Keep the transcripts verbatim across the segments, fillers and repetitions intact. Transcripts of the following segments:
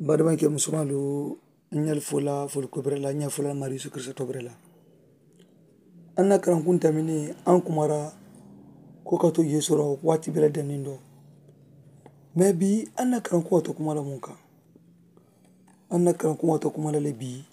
Badama ke musumalu nyal fula ful kubrela nya fula mari su kirsa tobrela anna karan kunta mini an kumara ko ka to yesoro wati bela danindo maybe anna karan ko to kumala munka anna karan ko to kumala lebi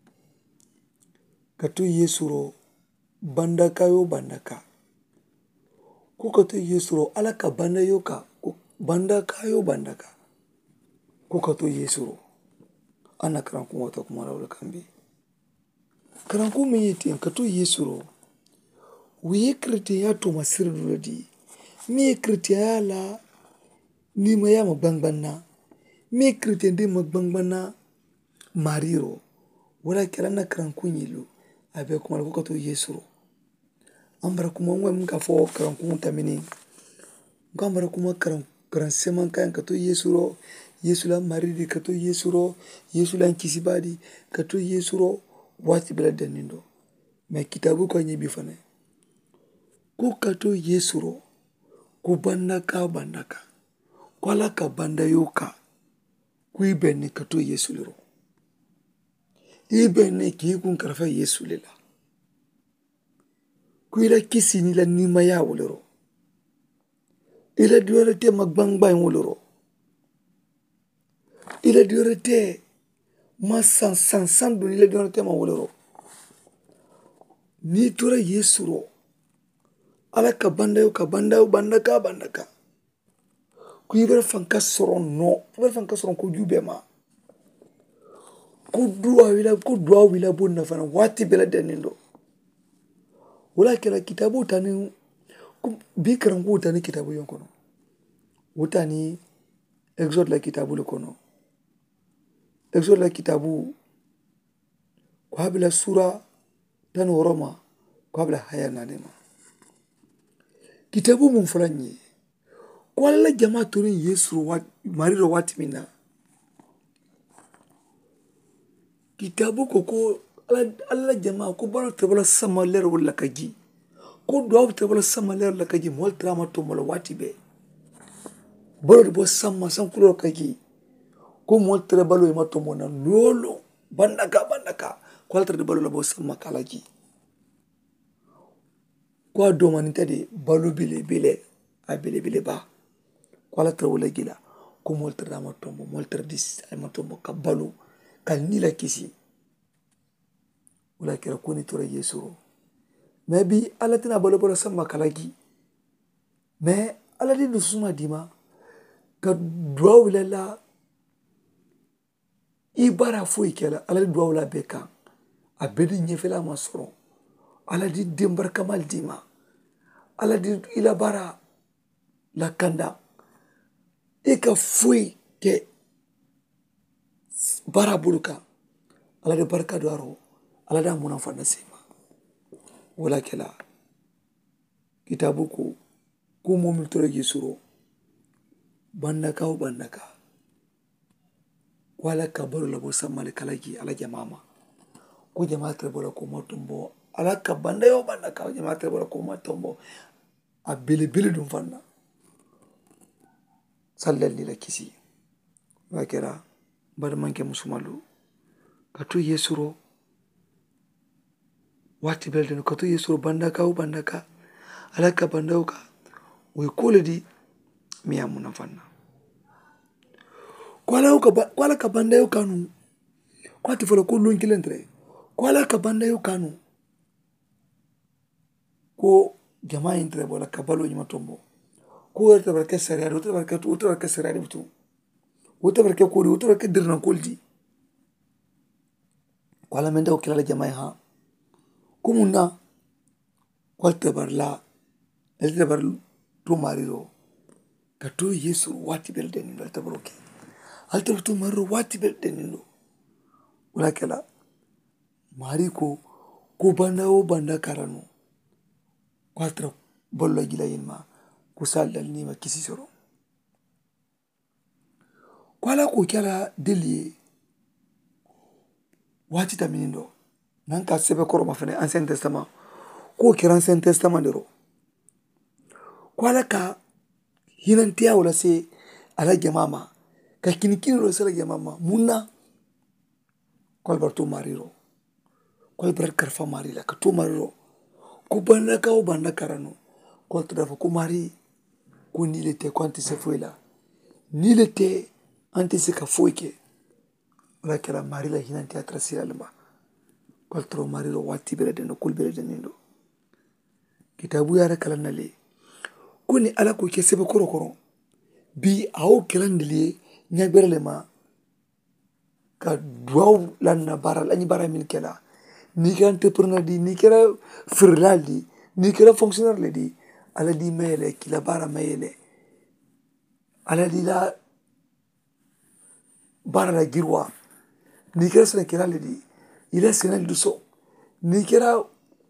ka to yesoro bandaka yo bandaka ko ka to yesoro alaka banda yo ka bandaka yo bandaka ko ka to yesoro ana karan kuma ta kuma rawar kambi karan ko me yiti ka to yesoro wiye kriti ya to masir rodi me kriti ya la ni ma ya magbangbanna me kriti ndi magbangbanna mariro wala kala na karan kunyilu abe kuma ko ka to yesoro ambara kuma ngwa mga fo karan kun tamini ngambara kuma karan karan seman kan ka to yesoro yesula maridi ka to yesuro yesula kisibadi ka to yesuro wati bela danindo me kitabu ko nyibi fane ko ka to yesuro ko bandaka bandaka kwala ka banda yoka ku ibeni ka to yesuliro ibeni ki kun karfa yesulila ku ila kisini la nima ya woloro ila diore te magbangba woloro ila diore te ma san san san do ila diore te ma woloro ni tora yesuro ala ka banda yo ka banda yo banda ka banda ka ku ibara fanka soron no ibara fanka soron ko jube ma ku duwa wila ku duwa wila bonna fana wati bela danindo wala kala kitabu tani bi karan ko tani kitabu yon kono wutani exode la kitabu le kono exode la kitabu ko habla sura dan woroma ko habla haya nanema kitabu mun fulanyi ko alla jama torin yesu wat mariro wati mina kitabu ko ko alla jama ko baro tabala samaler wala kaji ko do tabala samaler la kaji mol trama to mol wati be baro bo samma san kulo kaji ko mol tre balo ma to mona lolo bandaka bandaka ko altre balo la bo samma kalaji ko do manita de balo bile bile a bile bile ba ko altre wala gila ko mol tre ma to mol tre dis ay ma to ka balo kal ni la kisi wala kira ko ni tora yesu maybe alatina balo balo samma kalaji mais aladi do suma dima ka duwa wila la ibara foyi kela ala duwa wila beka a bedi nyefela masoro ala di dembar kamal dima ala di ila bara la kanda eka foyi ke bara buluka ala di barka duaro ala da muna fana sema wala kela kitabu ko ko momil tore yesuro bandaka o bandaka wala kabaro labo samale kalagi ala jamama ko jama trebola ko motombo ala ka banda yo bandaka jama trebola ko motombo a bele bele dum fanna sallalli la kisi wakera bar manke musumalu kato yesuro wati belde kato yesuro bandaka o bandaka ala ka banda ka we koledi miya muna fanna kwala ka kwala ka banda yo kanu kwati fola ko lon kilentre kwala ka banda yo kanu ko jamaa entre bola ka balo nyima tombo ko wata barka sariya wata barka to wata barka sariya bitu wata barka ko wata barka dirna koldi kwala menda o kila jamaa ha ko munna kwalta barla elta bar to mariro kato yesu wati belde ni belta broke alta to marro wati belde ni no wala kala mariko ko banda o banda karano kwaltra bollo gila yinma ko saldal ni ma kisi soro kwala ko kala deli wati taminindo nanka sebe koroma fane ancien testament ko kira ancien testament dero kwala ka hinantiya wala se ala jamama ka kini kini ro sala mama munna kol bar to mariro kol bar karfa marila ka to mariro ku banda ka o banda karano kol to dafa ku mari ku ni le te kwanti se foila ni le te anti se ka foike wala kala marila hinanti atrasila lma kol tro mariro wati bere de no kul bere de nindo kitabu yara kala nale kuni ala ko ke sebe koro koro bi awo kelandili nyabere le ma ka duaw lanna bara la bara min kela ni ka entrepreneur di ni kera firlal di ni kera fonctionnaire le di ala di mele kila bara mele ala di la bara la girwa ni kera sene kera le di ila sene du so ni kera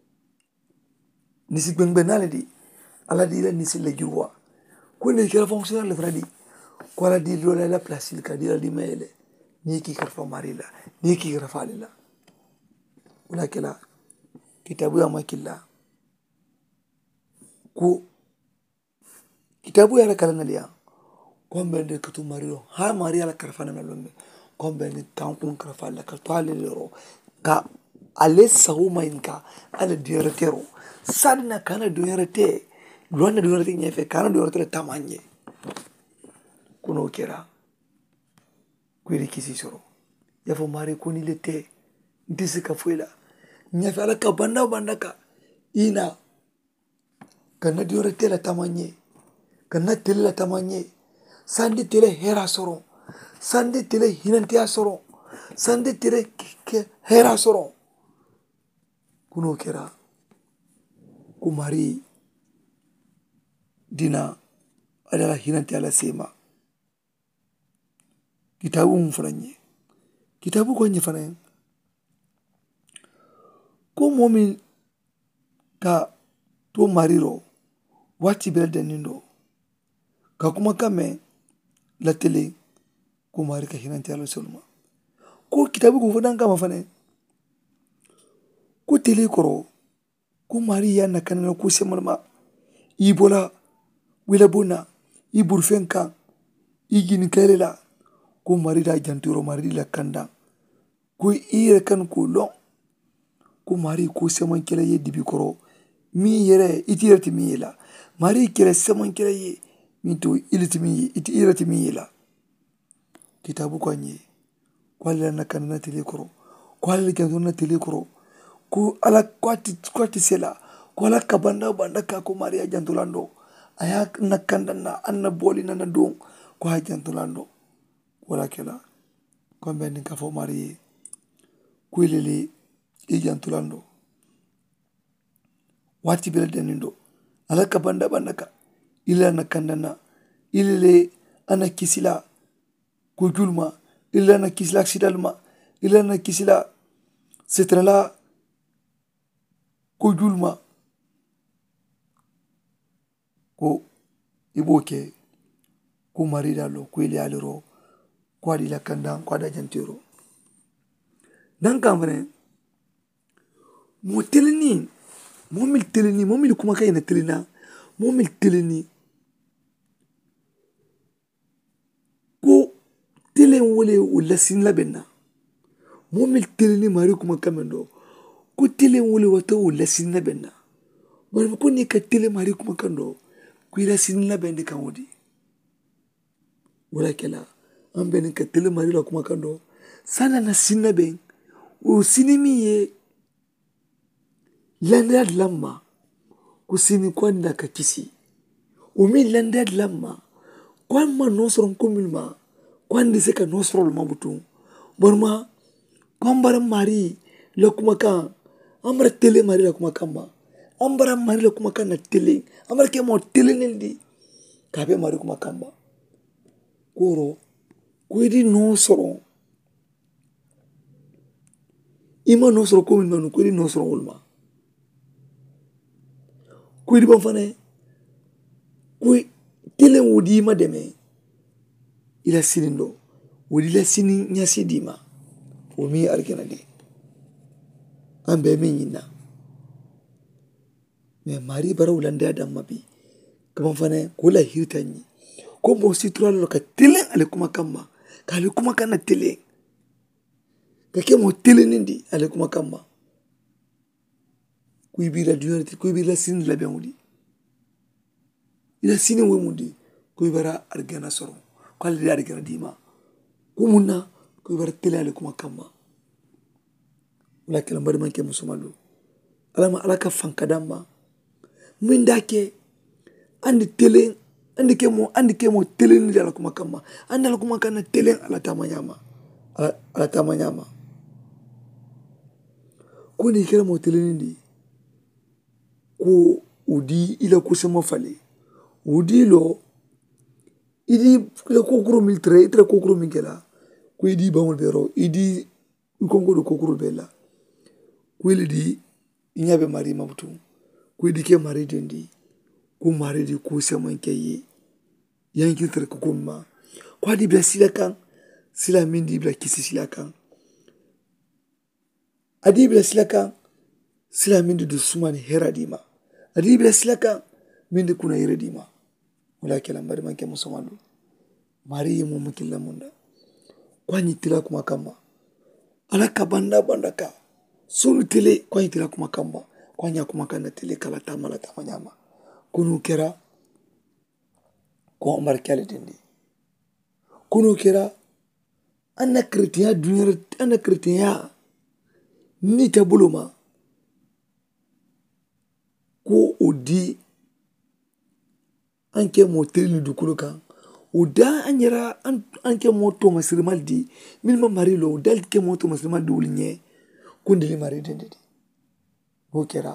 nisi gbenbenale di ala di la nisi le girwa ko ni kera fonctionnaire le fradi ko ala di lo la place il ka di la di mele ni ki karfa marila ni ki karfa lila wala kala kitabu ya makilla ku kitabu ya kala nalia kombe de kutu marilo ha maria la karfa na lombe kombe ni kankun karfa la ka toale lero ka ale sawuma inka ale diretero sadna kana direte luana direte nyefe kana direte tamanye kuno kera kwiri kisi soro yafo mari kuni lete ndisi ka fuela nyefe ala ka banda bandaka ina kana direte la tamanye kana tele la tamanye sandi tele hera soro sandi tele hinantia soro sandi tele hera soro kuno kera kumari dina adalah hinantia la sema kitabu mfranye kitabu kwenye fana ko momi ka to mariro wati belde nindo ka kuma kame la tele ko mari ka hinanti ala solma ko kitabu ko fodan kama fane ko tele koro ko mari ya na kanana ko semalma ibola wila bona iburfenka igini kelela ko mari da janturo mari la kanda ko ire kan ko lo ko mari ko seman kele ye dibi koro mi yere itirati mi yela mari kele seman kele ye mi to iliti mi iti irati mi yela kitabu ko nye ko ala na kanana tele koro ko ala janturo na tele koro ko ala kwati kwati sela ko ala kabanda banda ka ko mari jantulando aya na kandana anna boli na don ko ha jantulando wala kela kombe ni ka fo mari kuilele e jantulando wati bele denindo ala ka banda bandaka ila na kandana ilele ana kisila ko julma ila na kisila sidalma ila na kisila setrala ko julma ko iboke ko mari dalo ko ile aliro ko adi la kanda ko ada jantiro dan kamre mo teleni mo mil teleni mo mil kuma kay na telena mo mil teleni ko telen wole wala sin la benna mo mil teleni mari kuma kamendo ko telen wole wata wala sin la benna mo ko ni ka tele mari kuma kando ko ila sin la bende kan wodi wala kala an benen ka tele mari la kuma kando sana na sin la ben o sinimi ye landad lamma ko sini kwanda ka kisi o mi landad lamma kwan ma nosron komilma kwandi se ka nosrol mabutu borma kwambara mari la kuma kan amra tele mari la kuma kan ma ambara mari la kuma kan na tele amra ke mo tele neldi kabe mari kuma kan ba koro ko di nosro ima nosro komilma no ko di nosro wolma ko di ban fane ko tele wodi ma deme ila sinindo wodi la sini nyasi dima o mi argena de ambe mi nyina me mari bara ulande adam mabi kaman fane ko la hirtani ko mo sitro lo ka tele ale kuma kamma k'ale kuma kan na tele ka kɛ mɔgɔ telenin di ale kuma kan ma ko i b'i la duɲa ko i b'i la sini labɛn o di i la sini wo mun di ko i bɛra arijana sɔrɔ ko ale de ye arijana d'i ma ko mun na ko i bɛra tele ale kuma kan ma o la kɛlɛ n balimakɛ musoman don ala ma ala ka fan ka d'an ma min d'a kɛ an di tele an di kɛ mɔgɔ an di kɛ mɔgɔ telenin di ala kuma kan ma an di ala kuma kan na tele ala taama ɲa ma ala taama ɲa ma ko n'i kɛra mɔgɔ telenin di ko o di i la kosɛma falen o di lɔ i di i la kokoro min tere i tɛra kokoro min kɛla ko i di baŋol bɛ yɔrɔ i di i kɔnko do kokoro bɛɛ la ko ile di i ɲa bɛ mari ma tun ko i di kɛ mari den di ko mari di kosɛma kɛ ye yan ki tere koko ma ko a di bila sila kan sila min di bila kisi sila kan a di bila sila kan sila min di dusuma ni hɛrɛ di ma a di bila sila kan min di kuna yɛrɛ di ma wala kɛla n balimakɛ musoman don mari ye mun min kila mun da ko a ɲi tila kuma kan ma ala ka banda banda ka sunu tele ko a ɲi tila kuma kan ma ko a ɲa kuma kan na tele kala taama la taama ɲa ma ko n'o kɛra ko Omar kɛ ale den de ko n'o kɛra an na keretɛnya duɲa an na keretɛnya ni tɛ bolo ma ko o di an kɛ mɔgɔ teli dugukolo kan o da an yɛrɛ an kɛ mɔgɔ tɔmasirimal di min ma mari lɔ o da kɛ mɔgɔ tɔmasirimal di olu ɲɛ ko n deli mari den de di n'o kɛra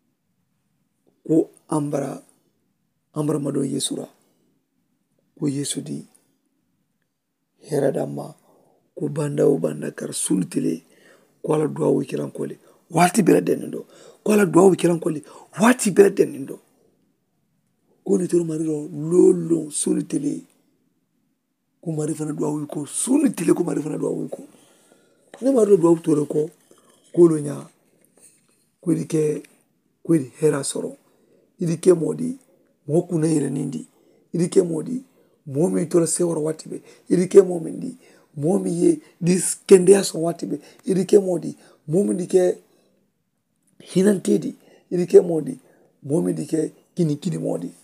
ko an bara an baramadɔ yesu ra ko yesu di hɛrɛ d'an ma ko banda o banda kari sunu tele ko ala duwawu kɛran kɔle waati bɛɛ dɛnnen dɔ ko ala duwawu kɛran kɔle waati bɛɛ dɛnnen dɔ ko ne tora mari rɔ lolo sunu tele ko mari fana duwawu ko sunu tele ko mari fana duwawu ko ne mari rɔ duwawu tora kɔ ko lo ɲa ko di kɛ ko di hɛrɛ sɔrɔ i di kɛ mɔgɔ di mɔgɔ kunna yɛrɛnin di i di kɛ mɔgɔ di mɔgɔ min tora sewara waati bɛɛ i di kɛ mɔgɔ min di mɔgɔ min ye di kɛnɛya sɔn waati bɛɛ i di kɛ mɔgɔ di mɔgɔ min di kɛ hinante di i di kɛ mɔgɔ di mɔgɔ min di kɛ kinikini mɔgɔ di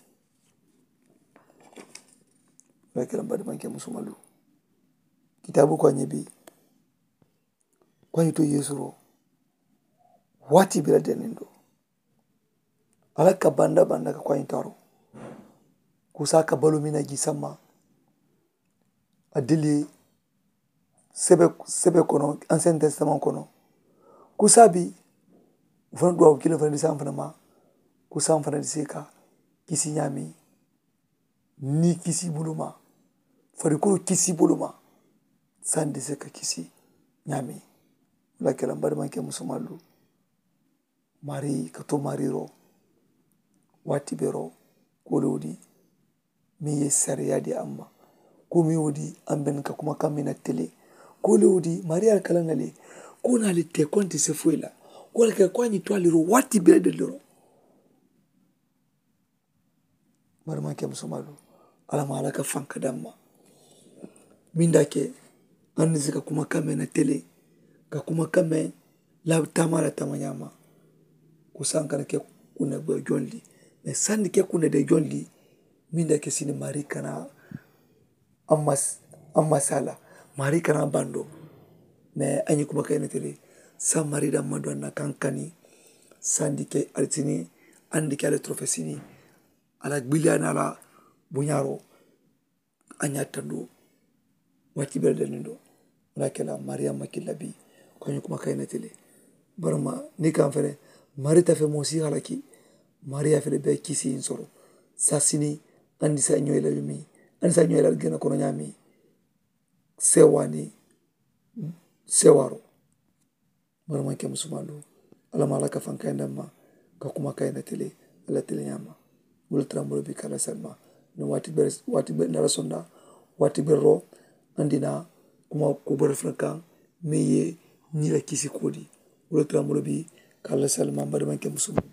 o la kɛra n balimakɛ musoman don kitabu ko a ɲɛ bi ko a ɲi to yesu rɔ waati bɛɛ dɛnnen don ala ka banda banda ka ko a ɲi tɔɔrɔ ko sa ka balo min na jisa ma a deli sɛbɛ sɛbɛ kɔnɔ ancien testament kɔnɔ ko sa bi o fana duwawu kelen fana di san fana ma ko san fana di se ka kisi ɲaami ni kisi bolo ma farikolo kisi bolo ma san di se ka kisi ɲaami o la kɛla n balimakɛ musoman don mari ka to mari rɔ waati bɛɛ rɔ ko le o di min ye sariya di an ma ko min y'o di an bɛn ka kumakan min na tele ko le o di mariya kalan nale ko n'ale tɛ ko an tɛ se foyi la ko ale kɛ ko an y'i to ale rɔ waati bɛɛ de dɔrɔn balimakɛ musoman don ala ma ala ka fan ka d'an ma min d'a kɛ an tɛ se ka kumakan mɛn na tele ka kumakan mɛn la taama la taama ɲa ma ko san kana kɛ kunnabɛ jɔn di mɛ san di kɛ kunnabɛ jɔn di min d'a kɛ sini mari kana an ma sa la mari kana ban dɔ mɛ an ye kumakan na tele san mari da ma don na kan kani san di kɛ alitini an di kɛ ale tɔrɔfɛ sini ala gbiliya n'ala bonya rɔ an y'a tando waati bɛɛ dɛnnen dɔ ala kɛla mariya ma kila bi ko an ye kumakan na tele barama ni kan fɛnɛ mari ta fɛ mɔgɔ si halaki mariya fɛnɛ bɛɛ kisi in sɔrɔ sa sini an disa ɲɔ yɛlɛli min an disa ɲɔ yɛlɛli gɛnɛ kɔnɔ ɲa min sewa ni sewa rɔ balimakɛ musoman don ala ma ala ka fan kaɲi d'an ma ka kumakan na tele ala tele ɲa ma wolo tara n bolo bi k'ala salima ni waati bɛɛ waati bɛɛ n'ala sɔnna waati bɛɛ rɔ an dina kuma ko bɔrɛ fana kan min ye ɲila kisi ko di wolo tara n bolo bi k'ala salima n balimakɛ musoman